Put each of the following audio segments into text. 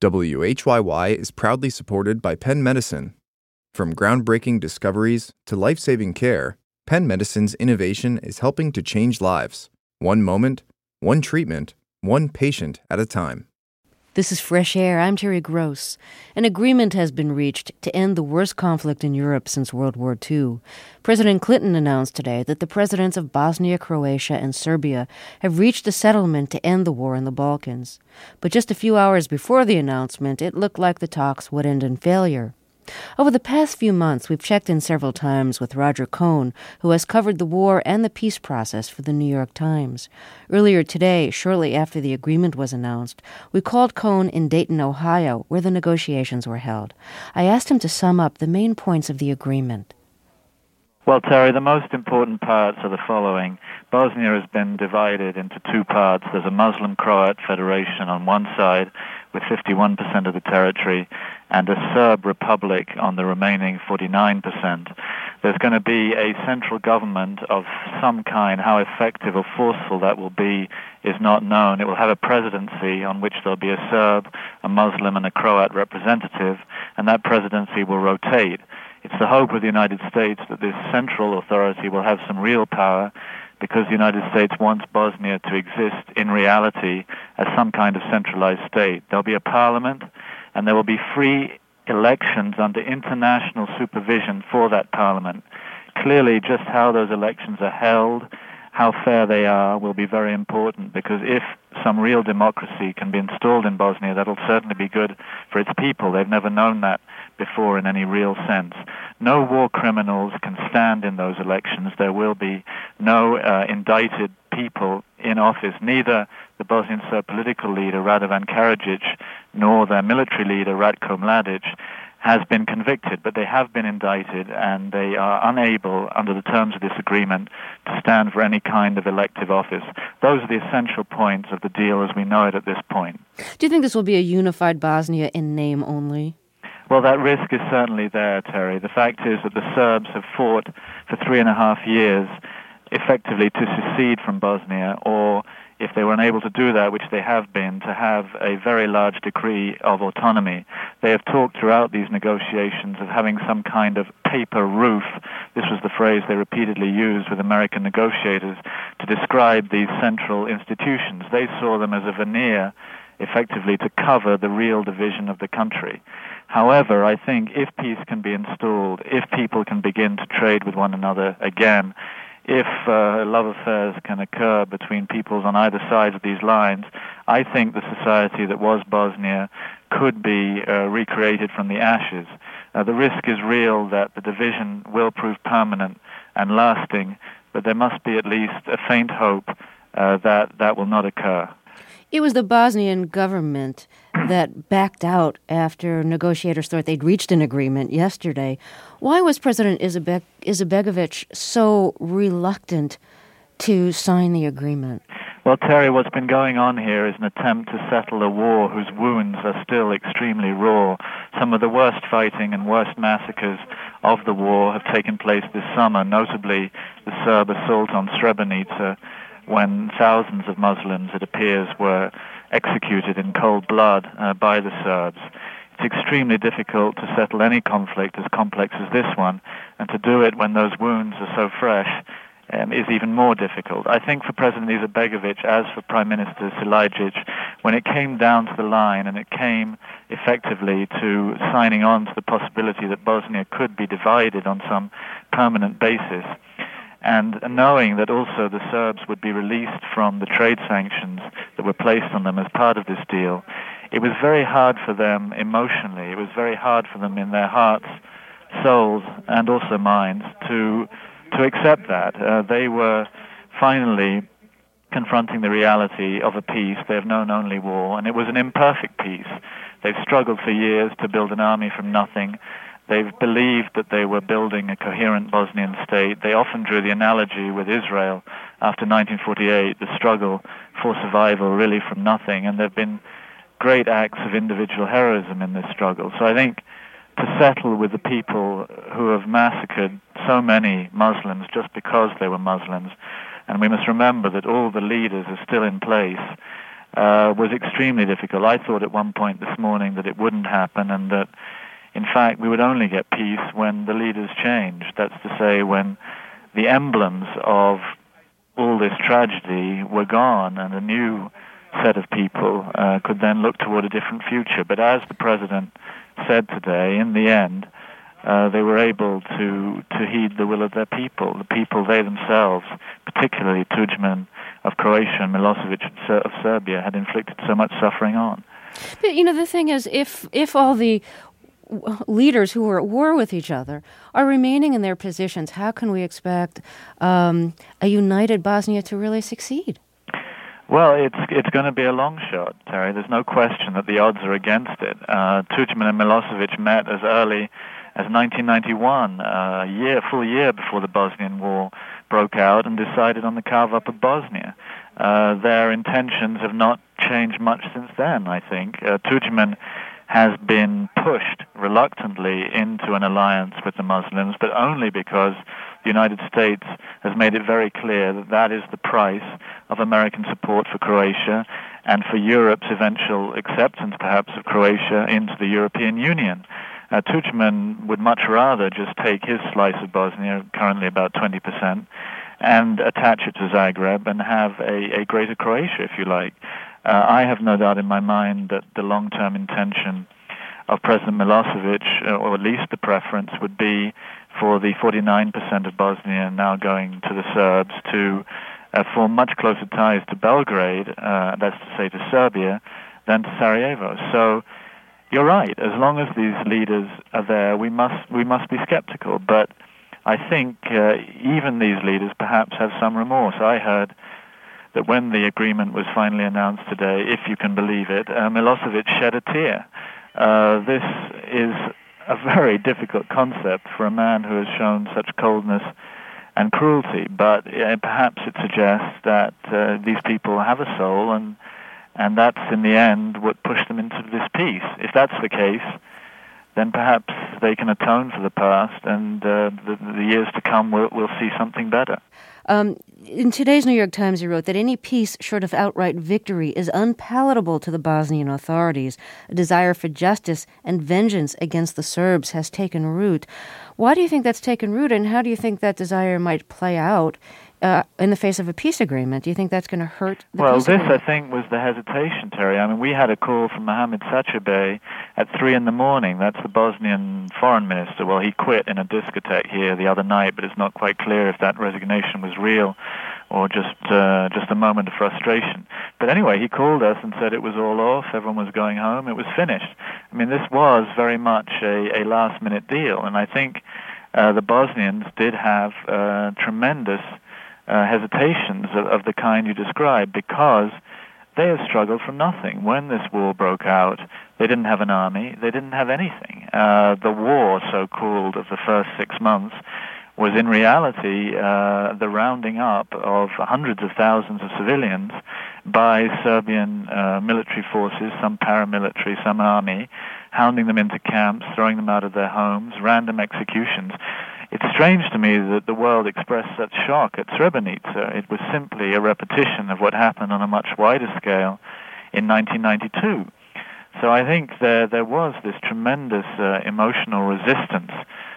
WHYY is proudly supported by Penn Medicine. From groundbreaking discoveries to life-saving care, Penn Medicine's innovation is helping to change lives. One moment, one treatment, one patient at a time. This is Fresh Air. I'm Terry Gross. An agreement has been reached to end the worst conflict in Europe since World War II. President Clinton announced today that the presidents of Bosnia, Croatia, and Serbia have reached a settlement to end the war in the Balkans. But just a few hours before the announcement, it looked like the talks would end in failure. Over the past few months, we've checked in several times with Roger Cohn, who has covered the war and the peace process for the New York Times. Earlier today, shortly after the agreement was announced, we called Cohn in Dayton, Ohio, where the negotiations were held. I asked him to sum up the main points of the agreement. Well, Terry, the most important parts are the following. Bosnia has been divided into two parts. There's a Muslim-Croat federation on one side with 51% of the territory and a Serb republic on the remaining 49%. There's going to be a central government of some kind. How effective or forceful that will be is not known. It will have a presidency on which there'll be a Serb, a Muslim, and a Croat representative, and that presidency will rotate. It's the hope of the United States that this central authority will have some real power, because the United States wants Bosnia to exist in reality as some kind of centralized state. There'll be a parliament, and there will be free elections under international supervision for that parliament. Clearly, just how those elections are held, how fair they are, will be very important, because if some real democracy can be installed in Bosnia, that'll certainly be good for its people. They've never known that before in any real sense. No war criminals can stand in those elections. There will be no indicted people in office. Neither the Bosnian Serb political leader, Radovan Karadzic, nor their military leader, Ratko Mladic, has been convicted, but they have been indicted, and they are unable, under the terms of this agreement, to stand for any kind of elective office. Those are the essential points of the deal as we know it at this point. Do you think this will be a unified Bosnia in name only? Well, that risk is certainly there, Terry. The fact is that the Serbs have fought for 3.5 years effectively to secede from Bosnia, or if they were unable to do that, which they have been, to have a very large degree of autonomy. They have talked throughout these negotiations of having some kind of paper roof. This was the phrase they repeatedly used with American negotiators to describe these central institutions. They saw them as a veneer, effectively, to cover the real division of the country. However, I think if peace can be installed, if people can begin to trade with one another again, if love affairs can occur between peoples on either side of these lines, I think the society that was Bosnia could be recreated from the ashes. The risk is real that the division will prove permanent and lasting, but there must be at least a faint hope that will not occur. It was the Bosnian government that backed out after negotiators thought they'd reached an agreement yesterday. Why was President Izetbegovic so reluctant to sign the agreement? Well, Terry, what's been going on here is an attempt to settle a war whose wounds are still extremely raw. Some of the worst fighting and worst massacres of the war have taken place this summer, notably the Serb assault on Srebrenica, when thousands of Muslims, it appears, were executed in cold blood by the Serbs. It's extremely difficult to settle any conflict as complex as this one, and to do it when those wounds are so fresh is even more difficult. I think for President Izetbegovic, as for Prime Minister Silajdžić, when it came down to the line and it came effectively to signing on to the possibility that Bosnia could be divided on some permanent basis, and knowing that also the Serbs would be released from the trade sanctions that were placed on them as part of this deal, it was very hard for them emotionally. It was very hard for them in their hearts, souls, and also minds to accept that. They were finally confronting the reality of a peace. They have known only war, and it was an imperfect peace. They've struggled for years to build an army from nothing. They've believed that they were building a coherent Bosnian state. They often drew the analogy with Israel after 1948, the struggle for survival really from nothing, and there have been great acts of individual heroism in this struggle. So I think to settle with the people who have massacred so many Muslims just because they were Muslims, and we must remember that all the leaders are still in place, was extremely difficult. I thought at one point this morning that it wouldn't happen and that, in fact, we would only get peace when the leaders changed. That's to say, when the emblems of all this tragedy were gone and a new set of people could then look toward a different future. But as the president said today, in the end, they were able to heed the will of their people, the people they themselves, particularly Tudjman of Croatia and Milosevic of Serbia, had inflicted so much suffering on. But, the thing is, if all the leaders who are at war with each other are remaining in their positions, how can we expect a united Bosnia to really succeed? Well, it's going to be a long shot, Terry. There's no question that the odds are against it. Tudjman and Milosevic met as early as 1991, a full year before the Bosnian War broke out, and decided on the carve-up of Bosnia. Their intentions have not changed much since then, I think. Tudjman has been pushed reluctantly into an alliance with the Muslims, but only because the United States has made it very clear that that is the price of American support for Croatia and for Europe's eventual acceptance, perhaps, of Croatia into the European Union. Tudjman would much rather just take his slice of Bosnia, currently about 20%, and attach it to Zagreb and have a greater Croatia, if you like. I have no doubt in my mind that the long-term intention of President Milosevic, or at least the preference, would be for the 49% of Bosnia now going to the Serbs to form much closer ties to Belgrade, that's to say to Serbia, than to Sarajevo. So you're right. As long as these leaders are there, we must be skeptical. But I think even these leaders perhaps have some remorse. I heard that when the agreement was finally announced today, if you can believe it, Milosevic shed a tear. This is a very difficult concept for a man who has shown such coldness and cruelty, but perhaps it suggests that these people have a soul, and that's in the end what pushed them into this peace. If that's the case, then perhaps they can atone for the past, and the years to come we'll see something better. In today's New York Times, you wrote that any peace short of outright victory is unpalatable to the Bosnian authorities. A desire for justice and vengeance against the Serbs has taken root. Why do you think that's taken root, and how do you think that desire might play out in the face of a peace agreement? Do you think that's going to hurt the peace agreement? Well, this, I think, was the hesitation, Terry. I mean, we had a call from Mohamed Sačibay at 3 a.m. That's the Bosnian foreign minister. Well, he quit in a discotheque here the other night, but it's not quite clear if that resignation was real or just a moment of frustration. But anyway, he called us and said it was all off, everyone was going home, it was finished. I mean, this was very much a last-minute deal, and I think the Bosnians did have tremendous hesitations of the kind you described, because they have struggled from nothing. When this war broke out, they didn't have an army, they didn't have anything. The war, so-called, of the first 6 months was in reality the rounding up of hundreds of thousands of civilians by Serbian military forces, some paramilitary, some army, hounding them into camps, throwing them out of their homes, random executions. It's strange to me that the world expressed such shock at Srebrenica. It was simply a repetition of what happened on a much wider scale in 1992. So I think there was this tremendous emotional resistance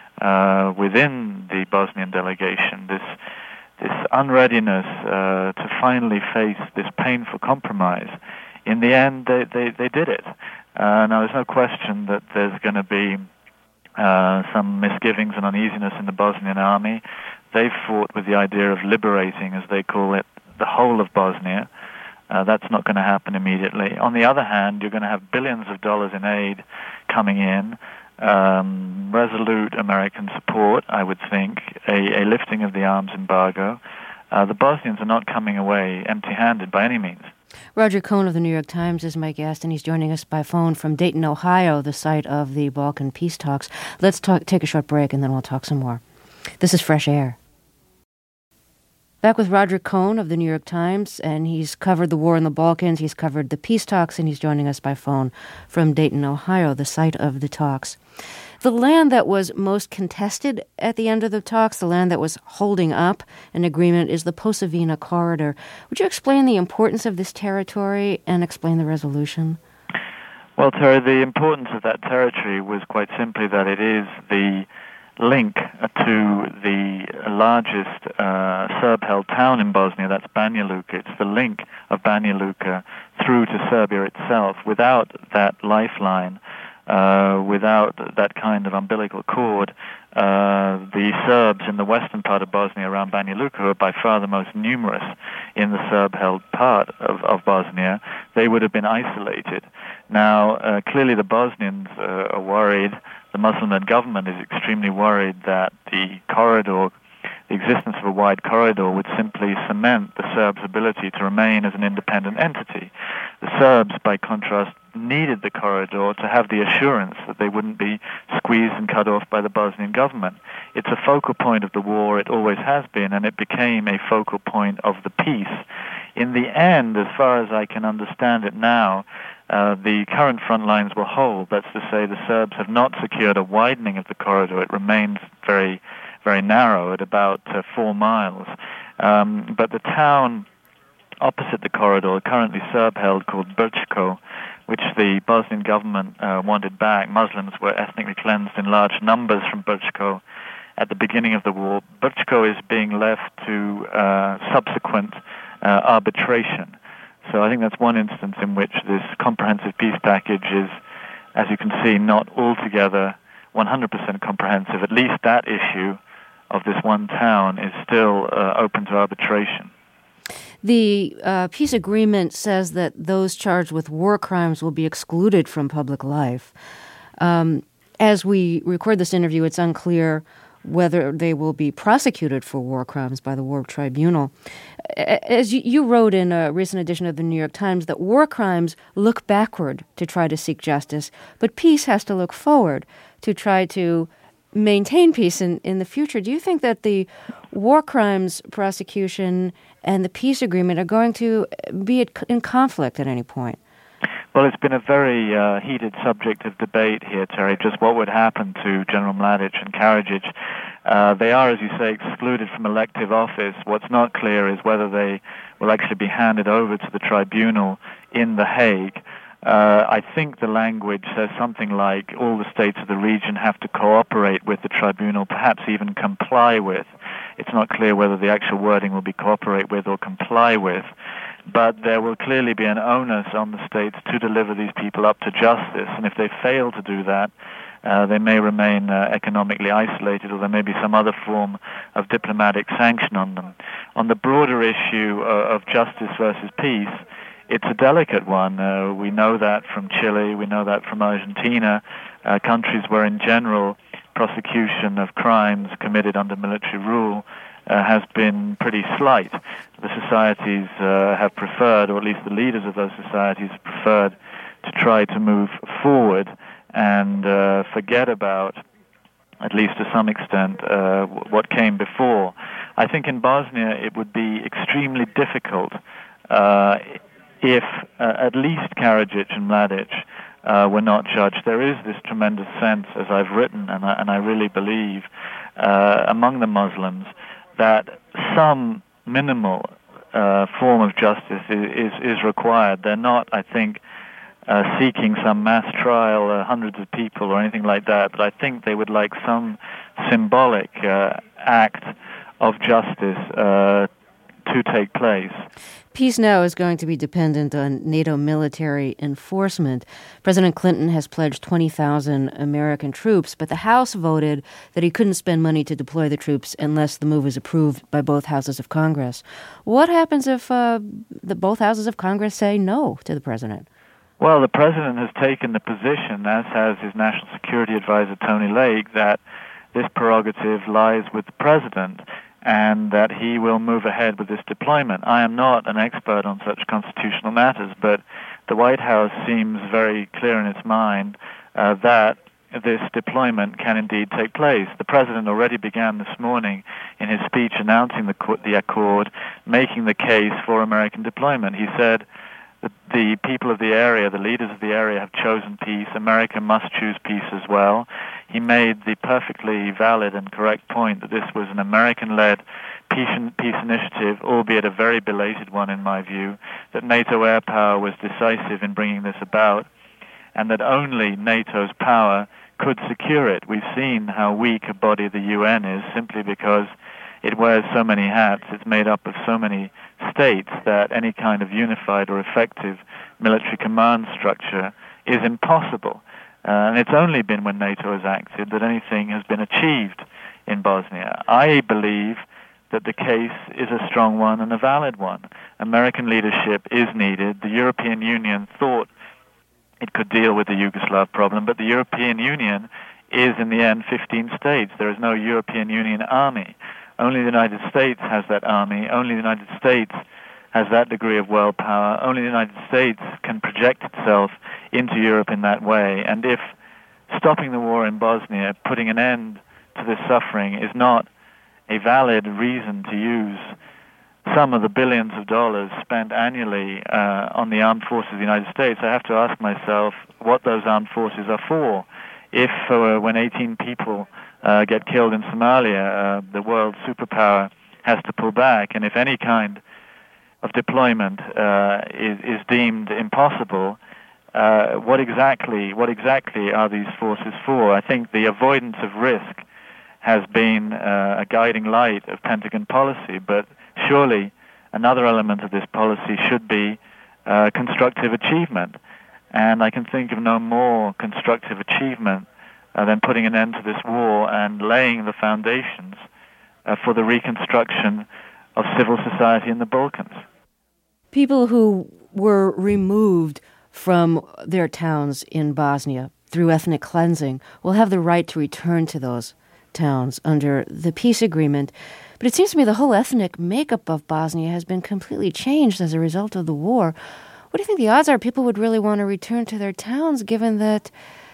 within the Bosnian delegation, this unreadiness to finally face this painful compromise. In the end, they did it. Now, there's no question that there's going to be some misgivings and uneasiness in the Bosnian army. They've fought with the idea of liberating, as they call it, the whole of Bosnia. That's not going to happen immediately. On the other hand, you're going to have billions of dollars in aid coming in, resolute American support, I would think, a lifting of the arms embargo. The Bosnians are not coming away empty-handed by any means. Roger Cohn of the New York Times is my guest, and he's joining us by phone from Dayton, Ohio, the site of the Balkan peace talks. Let's take a short break, and then we'll talk some more. This is Fresh Air. Back with Roger Cohn of the New York Times, and he's covered the war in the Balkans, he's covered the peace talks, and he's joining us by phone from Dayton, Ohio, the site of the talks. The land that was most contested at the end of the talks, the land that was holding up an agreement, is the Posavina Corridor. Would you explain the importance of this territory and explain the resolution? Well, Terry, the importance of that territory was quite simply that it is the link to the largest Serb-held town in Bosnia, that's Banja Luka. It's the link of Banja Luka through to Serbia itself. Without that lifeline, without that kind of umbilical cord, the Serbs in the western part of Bosnia around Banja Luka, who are by far the most numerous in the Serb-held part of Bosnia, they would have been isolated. Now, clearly the Bosnians are worried. The Muslim-led government is extremely worried that the corridor, the existence of a wide corridor, would simply cement the Serbs' ability to remain as an independent entity. The Serbs, by contrast, needed the corridor to have the assurance that they wouldn't be squeezed and cut off by the Bosnian government. It's a focal point of the war, it always has been, and it became a focal point of the peace. In the end, as far as I can understand it now, the current front lines will hold. That's to say, the Serbs have not secured a widening of the corridor. It remains very, very narrow at about 4 miles. But the town opposite the corridor, currently Serb-held, called Brčko, which the Bosnian government wanted back. Muslims were ethnically cleansed in large numbers from Brčko at the beginning of the war. Brčko is being left to subsequent arbitration. So I think that's one instance in which this comprehensive peace package is, as you can see, not altogether 100% comprehensive. At least that issue of this one town is still open to arbitration. The peace agreement says that those charged with war crimes will be excluded from public life. As we record this interview, it's unclear whether they will be prosecuted for war crimes by the War Tribunal. As you wrote in a recent edition of the New York Times, that war crimes look backward to try to seek justice, but peace has to look forward to try to maintain peace in the future. Do you think that the war crimes prosecution and the peace agreement are going to be in conflict at any point? Well, it's been a very heated subject of debate here, Terry, just what would happen to General Mladic and Karadzic. They are, as you say, excluded from elective office. What's not clear is whether they will actually be handed over to the tribunal in The Hague. I think the language says something like all the states of the region have to cooperate with the tribunal, perhaps even comply with. It's not clear whether the actual wording will be cooperate with or comply with. But there will clearly be an onus on the states to deliver these people up to justice. And if they fail to do that, they may remain economically isolated, or there may be some other form of diplomatic sanction on them. On the broader issue of justice versus peace, it's a delicate one. We know that from Chile, we know that from Argentina, countries where in general prosecution of crimes committed under military rule has been pretty slight. The societies have preferred, or at least the leaders of those societies have preferred, to try to move forward and forget about, at least to some extent, what came before. I think in Bosnia it would be extremely difficult if at least Karadzic and Mladic were not judged. There is this tremendous sense, as I've written, and I really believe, among the Muslims, that some minimal form of justice is required. They're not, I think, seeking some mass trial, hundreds of people or anything like that, but I think they would like some symbolic act of justice to take place. Peace now is going to be dependent on NATO military enforcement. President Clinton has pledged 20,000 American troops, but the House voted that he couldn't spend money to deploy the troops unless the move is approved by both houses of Congress. What happens if both houses of Congress say no to the president? Well, the president has taken the position, as has his national security advisor, Tony Lake, that this prerogative lies with the president, and that he will move ahead with this deployment. I am not an expert on such constitutional matters, but the White House seems very clear in its mind that this deployment can indeed take place. The President already began this morning in his speech announcing the accord, making the case for American deployment. He said that the people of the area, the leaders of the area, have chosen peace. America must choose peace as well. He made the perfectly valid and correct point that this was an American-led peace initiative, albeit a very belated one in my view, that NATO air power was decisive in bringing this about, and that only NATO's power could secure it. We've seen how weak a body the UN is simply because it wears so many hats. It's made up of so many states that any kind of unified or effective military command structure is impossible. And it's only been when NATO has acted that anything has been achieved in Bosnia. I believe that the case is a strong one and a valid one. American leadership is needed. The European Union thought it could deal with the Yugoslav problem, but the European Union is, in the end, 15 states. There is no European Union army. Only the United States has that army. Only the United States has that degree of world power. Only the United States can project itself into Europe in that way. And if stopping the war in Bosnia, putting an end to this suffering, is not a valid reason to use some of the billions of dollars spent annually on the armed forces of the United States, I have to ask myself what those armed forces are for. If when 18 people get killed in Somalia, the world superpower has to pull back, and if any kind of deployment is deemed impossible, what exactly are these forces for? I think the avoidance of risk has been a guiding light of Pentagon policy, but surely another element of this policy should be constructive achievement. And I can think of no more constructive achievement than putting an end to this war and laying the foundations for the reconstruction of civil society in the Balkans. People who were removed from their towns in Bosnia through ethnic cleansing will have the right to return to those towns under the peace agreement. But it seems to me the whole ethnic makeup of Bosnia has been completely changed as a result of the war. What do you think the odds are people would really want to return to their towns, given that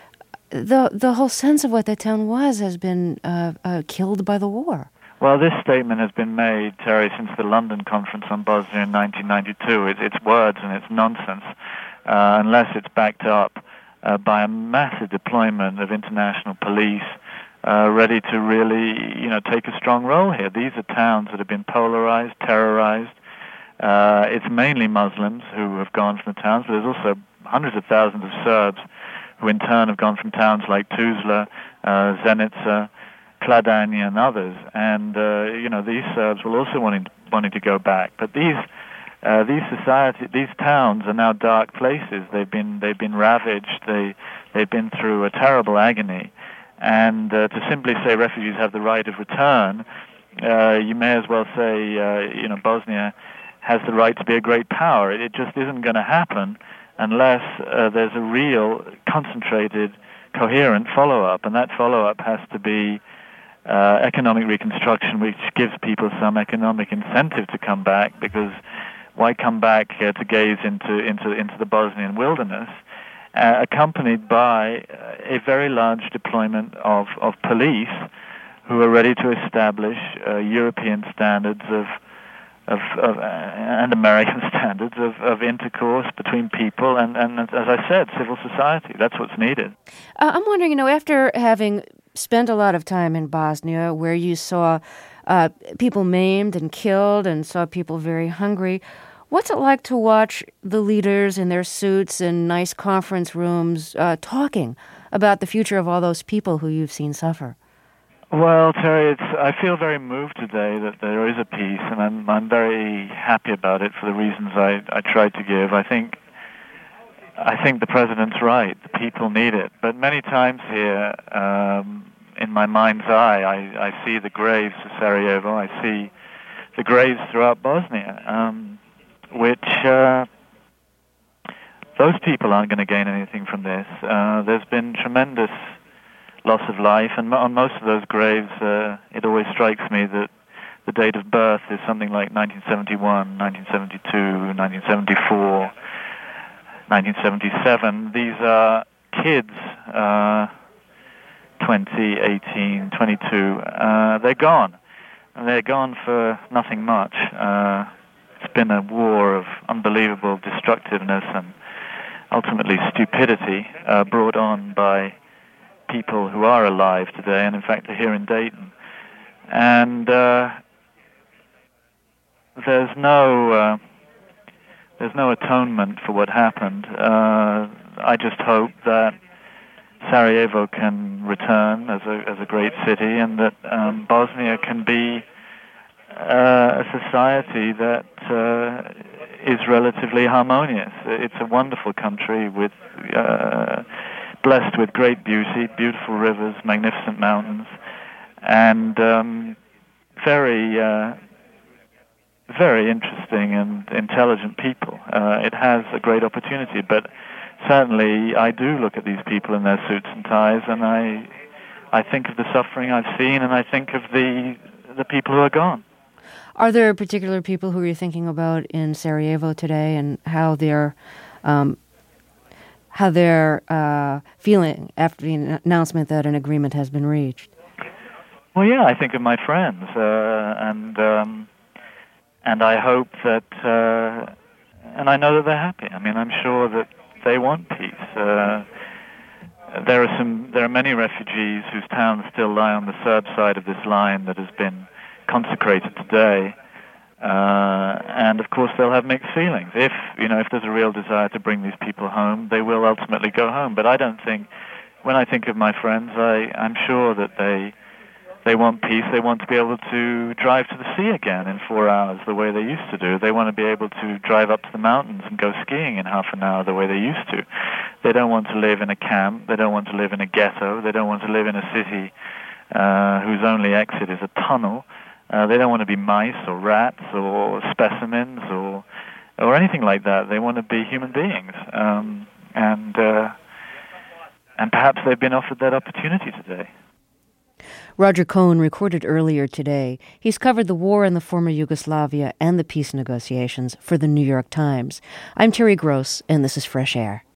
the whole sense of what that town was has been killed by the war? Well, this statement has been made, Terry, since the London Conference on Bosnia in 1992. It's words and it's nonsense, unless it's backed up by a massive deployment of international police ready to really, take a strong role here. These are towns that have been polarized, terrorized. It's mainly Muslims who have gone from the towns, but there's also hundreds of thousands of Serbs who in turn have gone from towns like Tuzla, Zenica, Kladanje, and others. And these Serbs will also wanting to go back. But these towns are now dark places. They've been ravaged. They've been through a terrible agony. And to simply say refugees have the right of return, you may as well say, Bosnia has the right to be a great power. It just isn't going to happen unless there's a real, concentrated, coherent follow-up. And that follow-up has to be economic reconstruction, which gives people some economic incentive to come back, because why come back to gaze into the Bosnian wilderness? Accompanied by a very large deployment of police who are ready to establish European standards and American standards of intercourse between people and, as I said, civil society. That's what's needed. I'm wondering, after having spent a lot of time in Bosnia, where you saw people maimed and killed and saw people very hungry, what's it like to watch the leaders in their suits in nice conference rooms talking about the future of all those people who you've seen suffer? Well, Terry, I feel very moved today that there is a peace, and I'm very happy about it for the reasons I tried to give. I think the president's right. The people need it. But many times here, in my mind's eye, I see the graves of Sarajevo. I see the graves throughout Bosnia. Which those people aren't going to gain anything from this. There's been tremendous loss of life, and on most of those graves, it always strikes me that the date of birth is something like 1971, 1972, 1974, 1977. These are kids 20, 18, 22, they're gone. And they're gone for nothing much. It's been a war of unbelievable destructiveness and ultimately stupidity brought on by people who are alive today, and in fact are here in Dayton. And there's no atonement for what happened. I just hope that Sarajevo can return as a great city, and that Bosnia can be a society that is relatively harmonious. It's a wonderful country with blessed with great beauty, beautiful rivers, magnificent mountains, and very interesting and intelligent people. It has a great opportunity, but certainly I do look at these people in their suits and ties, and I think of the suffering I've seen, and I think of the people who are gone. Are there particular people who you're thinking about in Sarajevo today, and how they're feeling after the announcement that an agreement has been reached? Well, yeah, I think of my friends, and I hope that, and I know that they're happy. I mean, I'm sure that they want peace. There are many refugees whose towns still lie on the Serb side of this line that has been consecrated today, and of course they'll have mixed feelings. If there's a real desire to bring these people home, they will ultimately go home. But I don't think, when I think of my friends, I'm sure that they want peace. They want to be able to drive to the sea again in 4 hours the way they used to do. They want to be able to drive up to the mountains and go skiing in half an hour the way they used to. They don't want to live in a camp. They don't want to live in a ghetto. They don't want to live in a city whose only exit is a tunnel. They don't want to be mice or rats or specimens or anything like that. They want to be human beings. And perhaps they've been offered that opportunity today. Roger Cohn recorded earlier today. He's covered the war in the former Yugoslavia and the peace negotiations for the New York Times. I'm Terry Gross, and this is Fresh Air.